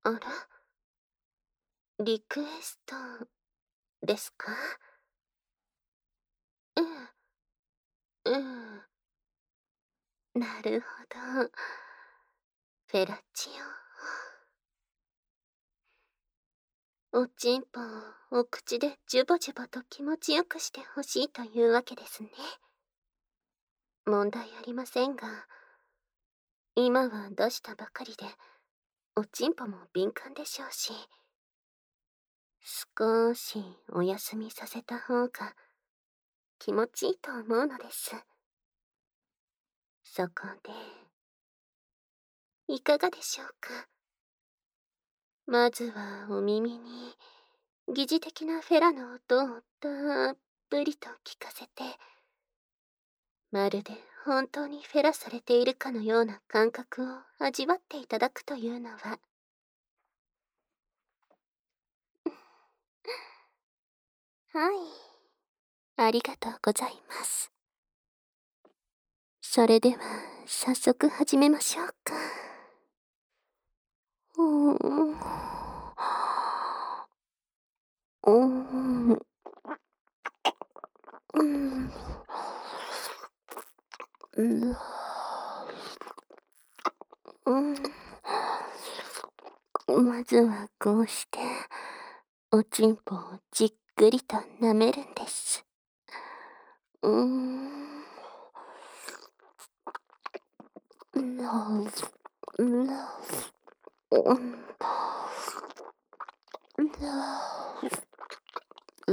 あら、リクエストですか？うん、うん。なるほど。フェラチオ。おちんぽをお口でジュボジュボと気持ちよくしてほしいというわけですね。問題ありませんが、今は出したばかりで、おちんぽも敏感でしょうし、少しお休みさせた方が気持ちいいと思うのです。そこで、いかがでしょうか。まずはお耳に疑似的なフェラの音をたっぷりと聞かせて、まるで本当にフェラされているかのような感覚を味わっていただくというのは。はい。ありがとうございます。それでは、早速始めましょうか。うーん。うーん。うん。うん。うん。まずはこうして、おちんぽをじっくりと舐めるんです。うーん。うん。うん。うん。うん。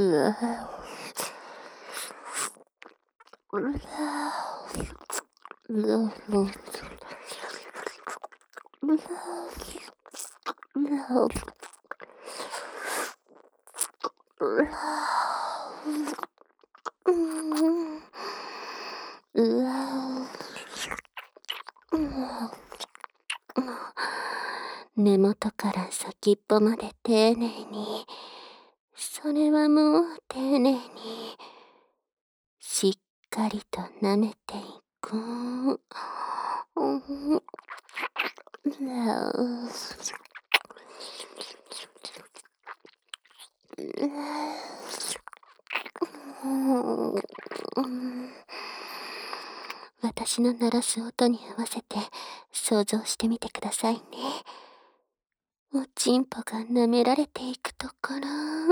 根元から先っぽまで丁寧に、それはもう丁寧に、しっかりと舐めていく。私の鳴らす音に合わせて想像してみてくださいね。おちんぽが舐められていくところ。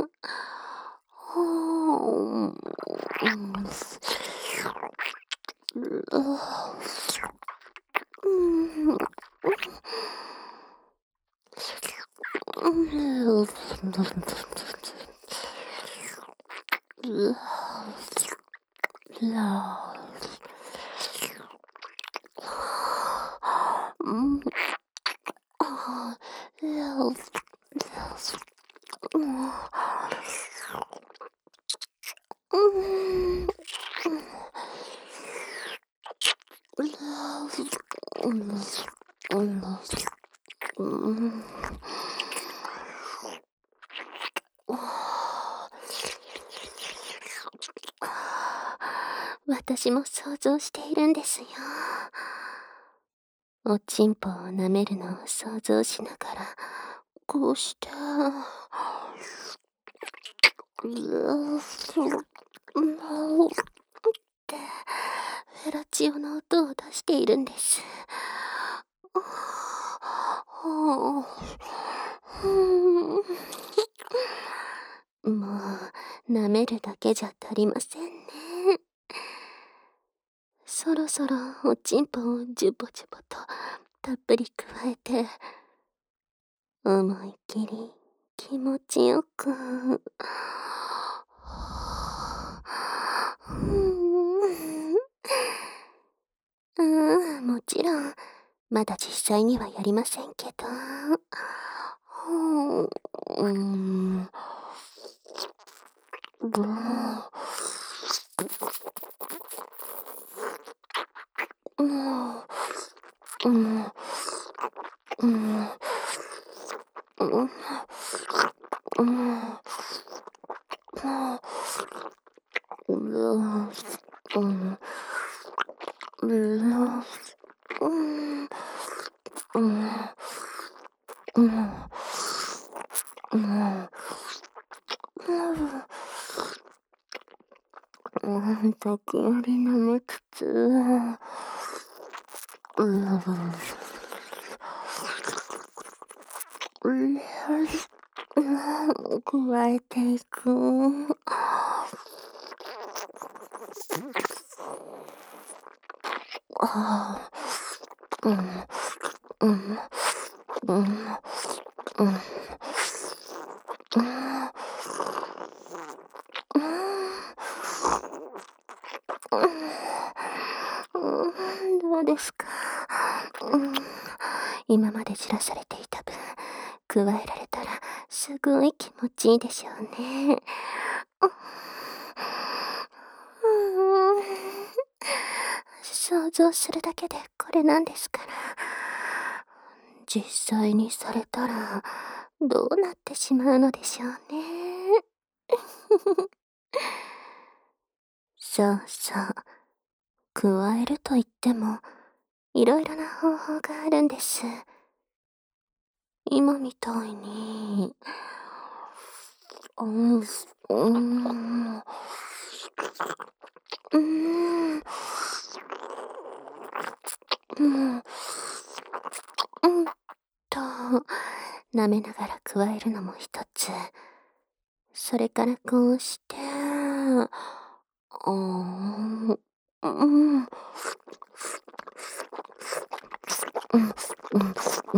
私も想像しているんですよ。おちんぽを舐めるのを想像しながら、こうして、フェラチオの音を出しているんです。もう、舐めるだけじゃ足りませんね。そろそろおちんぽをジュボジュボとたっぷり加えて、思いっきり気持ちよく。もちろん、まだ実際にはやりませんけど。うん。 時折舐めつつ、加えていく。ああ、うん、うん、うん、どうですか。今までじらされていた分、加えられたらすごい気持ちいいでしょうね。想像するだけでこれなんですから。実際にされたらどうなってしまうのでしょうね。そうそう。加えると言っても、いろいろな方法があるんです。今みたいに、うん、うん、うん、うんと、舐めながら加えるのも一つ。それからこうして、うん、うん、うん、うん、うん、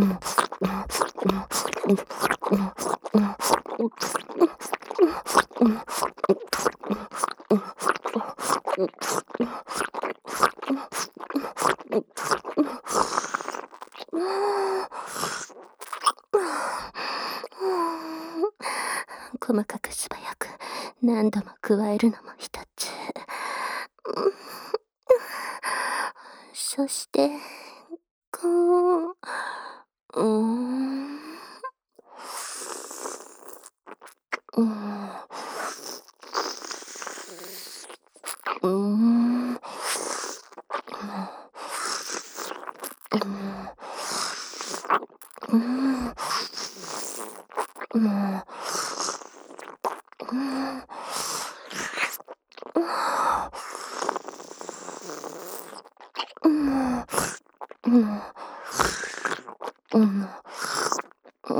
細かく素早く何度も加えるのも一つ。そして、こう、うん、うん、うん、うん、うん、うん、うん、うん、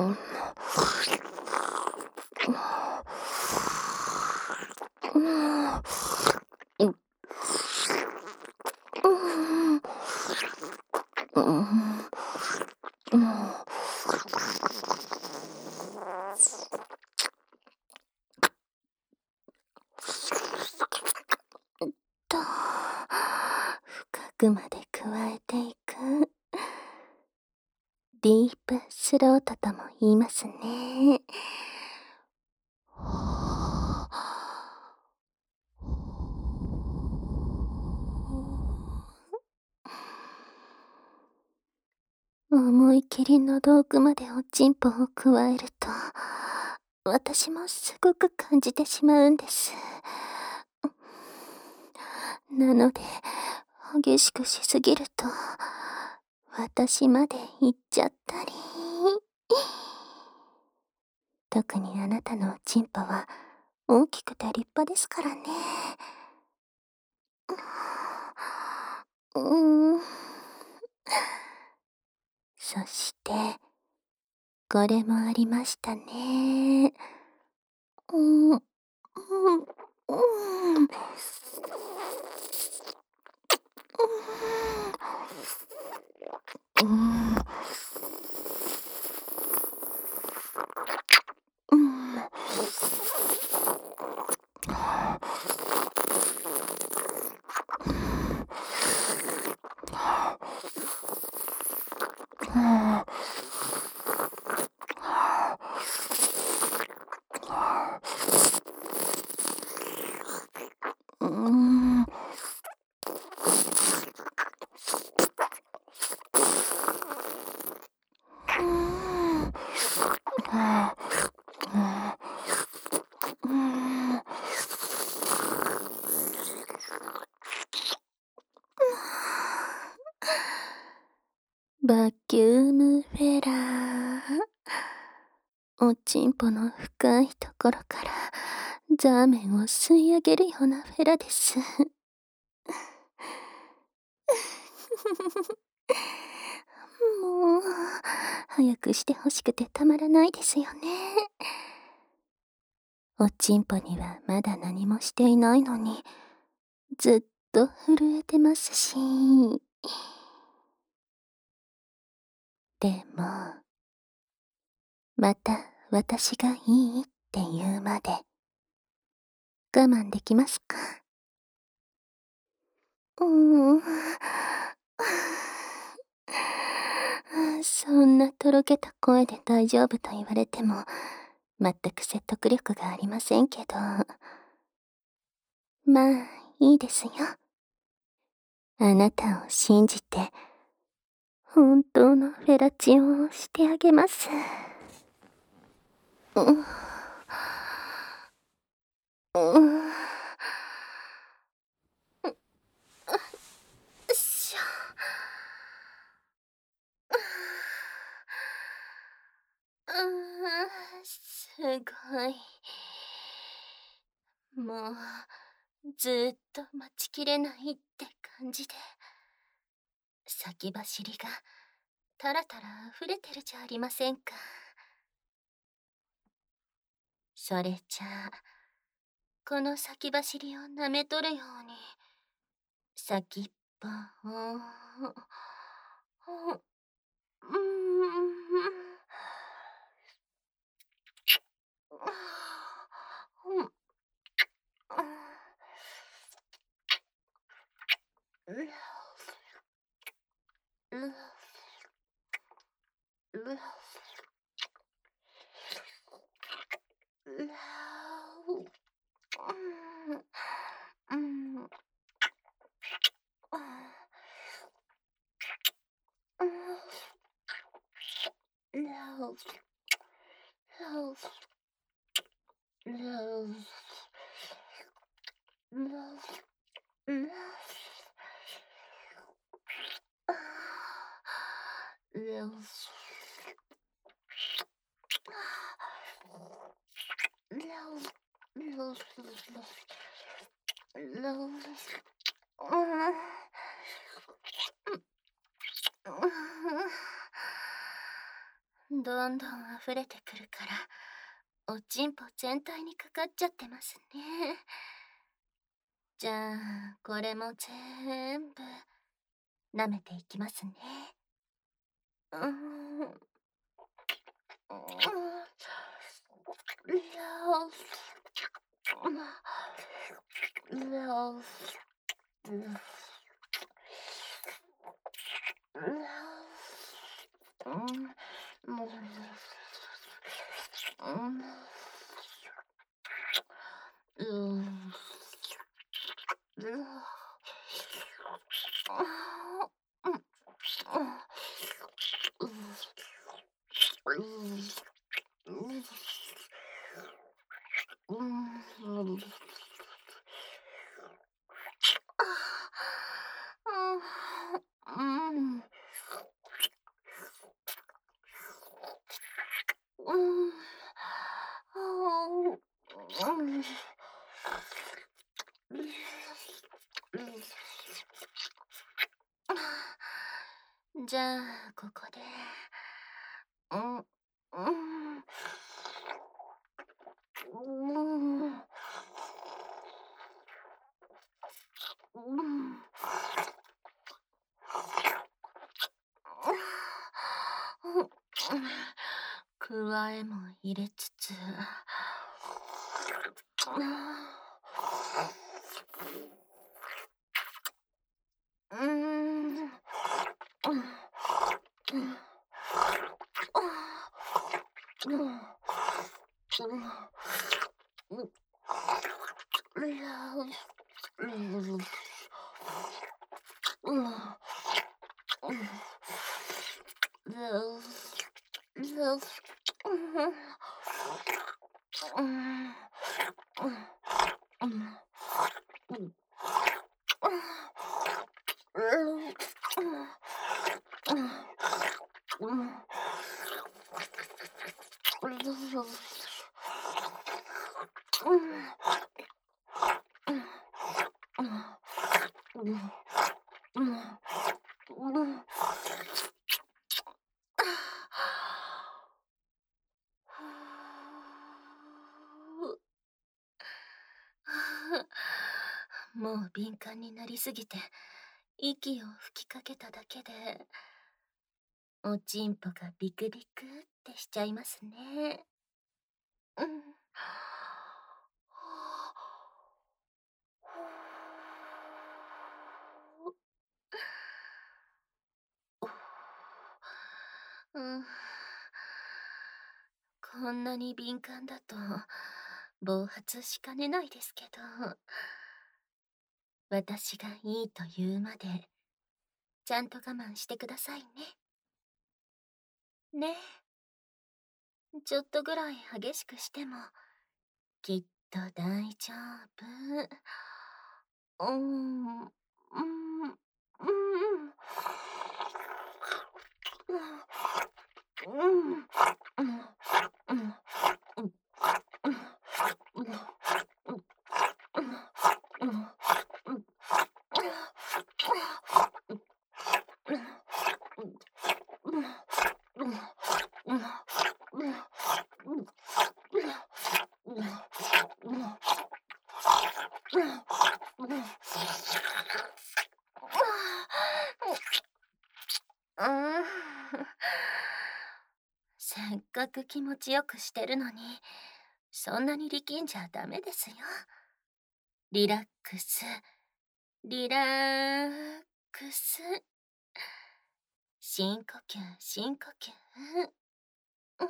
と、深くまで加えていく。ディープスロートとも言いますね。思い切り喉奥までおちんぽを加えると、私もすごく感じてしまうんです。なので、激しくしすぎると、私まで行っちゃったり。特にあなたのおちんぽは大きくて立派ですからね。うーん。そして、これもありましたね。うん、うん、うん。うん、うん、うん。バキュームフェラー。 おちんぽの深いところからザーメンを吸い上げるようなフェラです。もう、早くしてほしくてたまらないですよね。おちんぽにはまだ何もしていないのに、ずっと震えてますし。でも、また私がいいって言うまで、我慢できますか？うーん。そんなとろけた声で大丈夫と言われても、全く説得力がありませんけど。まあ、いいですよ。あなたを信じて、本当のフェラチオをしてあげます。うん。うん。しょ。すごい。もう、ずーっと待ちきれないって感じで、先走りがたらたら溢れてるじゃありませんか。それじゃあ、この先走りを舐めとるように、先っぽを、うん、どんどん溢れてくるから、おちんぽ全体にかかっちゃってますね。じゃあ、これも全部舐めていきますね。うん。じゃあ、ここで。うん、うん、うん、うん。くわえも入れつつ。うん。 もう敏感になりすぎて、息を吹きかけただけで、おちんぽがビクビクってしちゃいますね。うん。うん、こんなに敏感だと暴発しかねないですけど、私がいいと言うまでちゃんと我慢してくださいね。ね。ちょっとぐらい激しくしてもきっと大丈夫。うん、うん、うん、うん、うん、うん。せっかく気持ちよくしてるのに、そんなに力んじゃダメですよ。リラックス、リラックス。深呼吸、深呼吸。うん。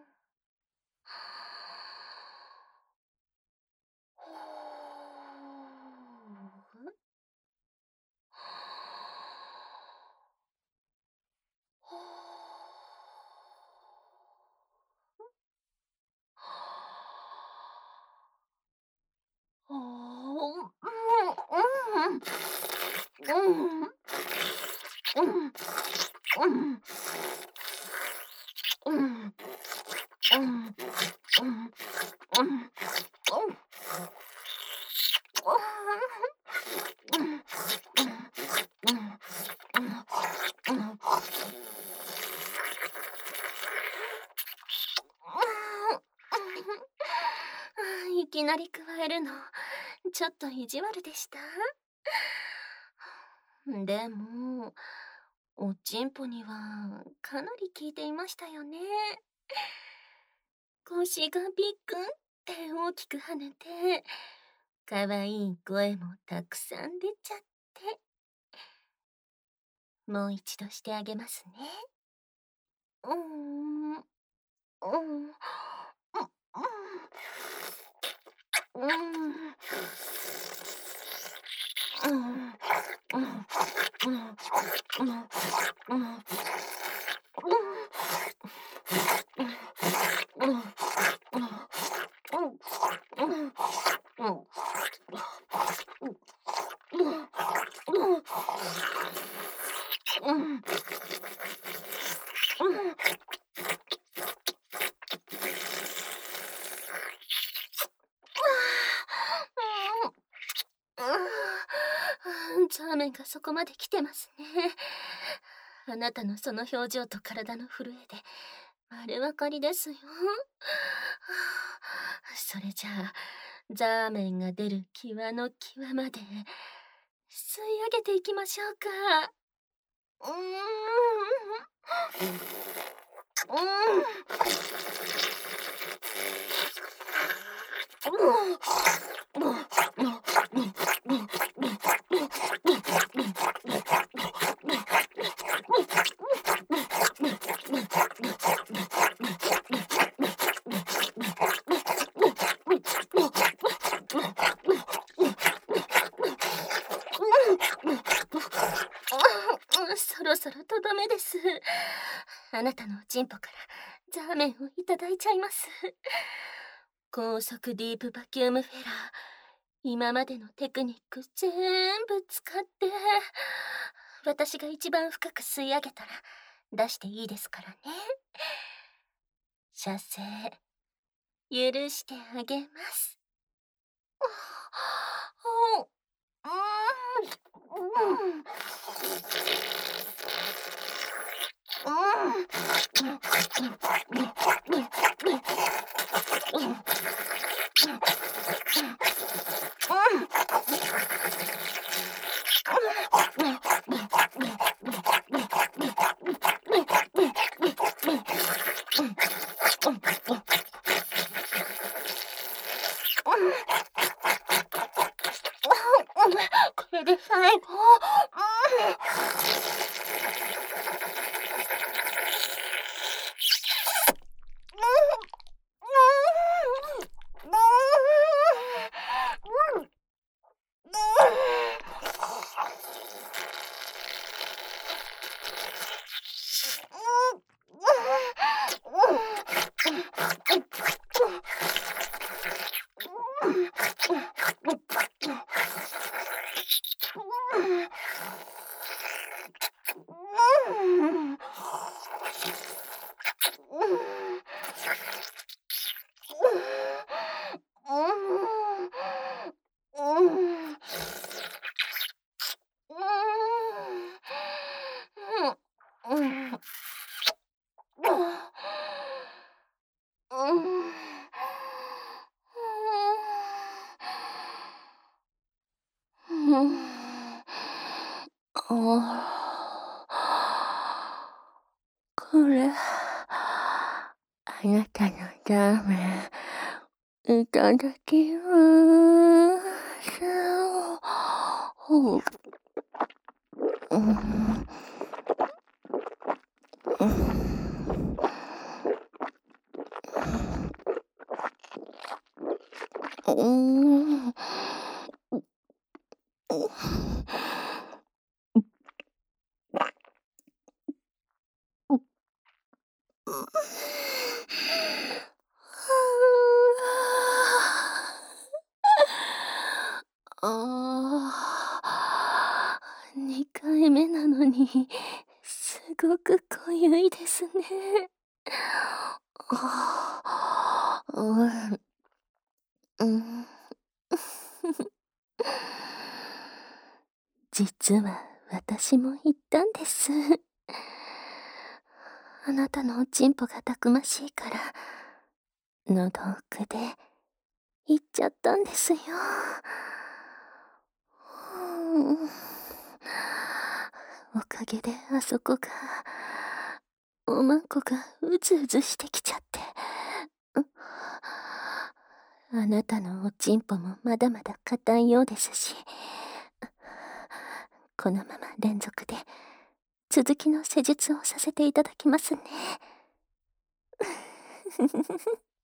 いきなり加えるの、ちょっと意地悪でした。でも、おちんぽにはかなり効いていましたよね。腰がビクンって大きく跳ねて、かわいい声もたくさん出ちゃって。もう一度してあげますね。うーん、うん、うん、うん、うん。うん、うん、うん、うん、うん、ザーメンがそこまで来てますね。あなたのその表情と体の震えで丸分かりですよ。それじゃあ、ザーメンが出る際の際まで吸い上げていきましょうか。うーん。うん。そろそろとどめです。あなたのおちんぽからザーメンをいただいちゃいます。高速ディープバキュームフェラー。今までのテクニック全部使って、私が一番深く吸い上げたら出していいですからね。 射精許してあげます。これで最後。これ、あなたのラーメン、いただきます。2回目なのに、すごく濃ゆいですね。実は私も言ったんです。あなたのおちんぽがたくましいから、喉奥で言っちゃったんですよ。おかげであそこが、おまんこがうずうずしてきちゃって。あなたのおちんぽもまだまだ硬いようですし、このまま連続で続きの施術をさせていただきますね。